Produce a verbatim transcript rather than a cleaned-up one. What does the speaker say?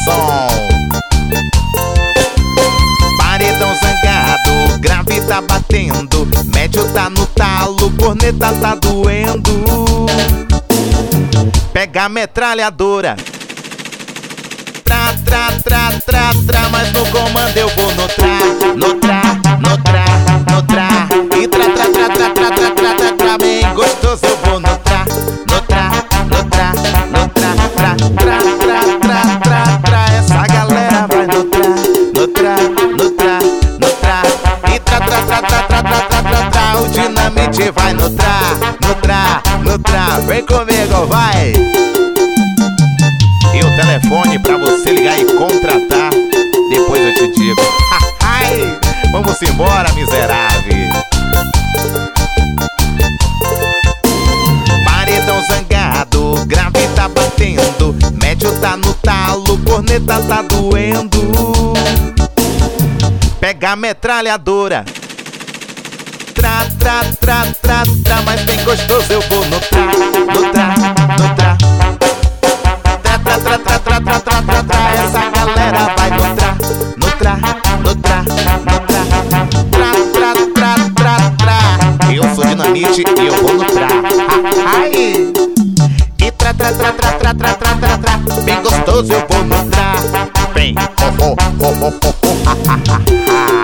som. Paredão zangado, grave tá batendo, médio tá no talo, corneta tá doendo. Pega a metralhadora, tra, tra, tra, tra, tra, mas no comando eu vou no tra, no tra, no tra, no tra. E tra, tra, tra, tra, tra, tra, tra, tra, tra, bem gostoso eu vou no tra, no tra, no tra, no tra, tra, tra, tra, tra, tra, tra. Essa galera vai no tra, no tra, no tra, no tra. E tra, tra, tra, tra, tra, tra, tra, tra, tra. O Dinamite vai no tra, no tra, no tra. Vem comigo, vai! E o telefone pra você ligar e contratar, depois eu te digo. Ai, vamos embora, miserável. Paredão zangado, grave tá batendo, médio tá no talo, corneta tá doendo. Pega a metralhadora, tra, tra, tra, tra, tra, mas bem gostoso eu vou no tra, no tra, no tra. Tra, tra, tra, tra, tra, tra, tra, tra. Essa galera vai no tra, no tra, no tra, no tra, tra, tra, tra, tra, tra. Eu sou Dinamite e eu vou no tra. Ai! E tra, tra, tra, tra, tra, tra, tra, tra, tra. Bem gostoso eu vou no tra. Bem, ho, ho, ho, ho, ho, ho, ha, ha, ha.